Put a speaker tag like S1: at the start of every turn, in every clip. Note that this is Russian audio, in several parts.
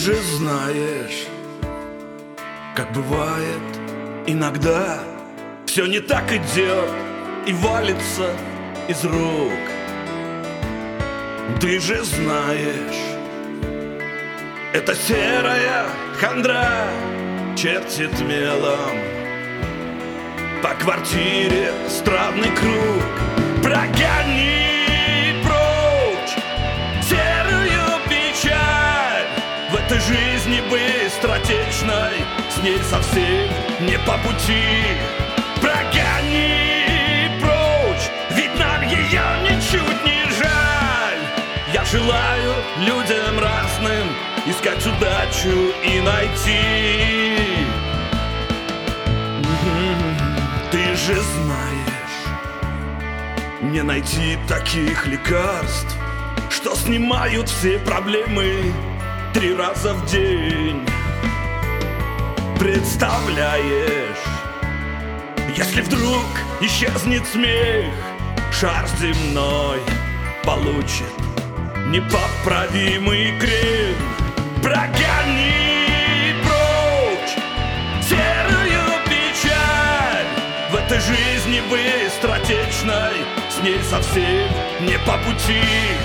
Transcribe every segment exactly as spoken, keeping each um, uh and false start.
S1: же знаешь, как бывает иногда, все не так идет и валится из рук. Ты же знаешь, эта серая хандра чертит мелом по квартире странный круг. Прогони прочь серую печаль, в этой жизни быстротечной с ней совсем не по пути. Прогони прочь, ведь нам ее ничуть не жаль. Я желаю людям разным искать удачу и найти. Ты же знаешь, не найти таких лекарств, что снимают все проблемы три раза в день. Представляешь, если вдруг исчезнет смех, шар земной получит непоправимый крен. Прогони прочь серую печаль, в этой жизни быстротечной с ней совсем не по пути.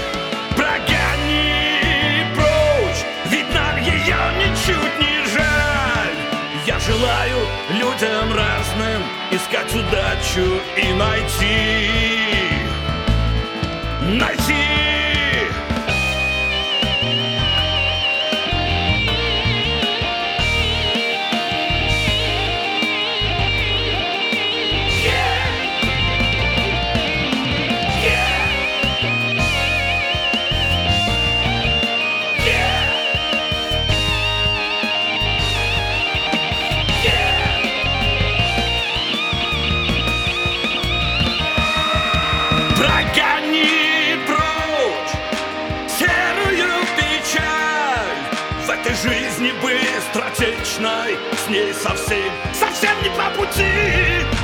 S1: Прогони прочь, ведь нам ее ничуть не жаль. Я желаю людям разным искать удачу и найти. Найти. Прогони прочь серую печаль, в этой жизни быстротечной с ней совсем, совсем не по пути.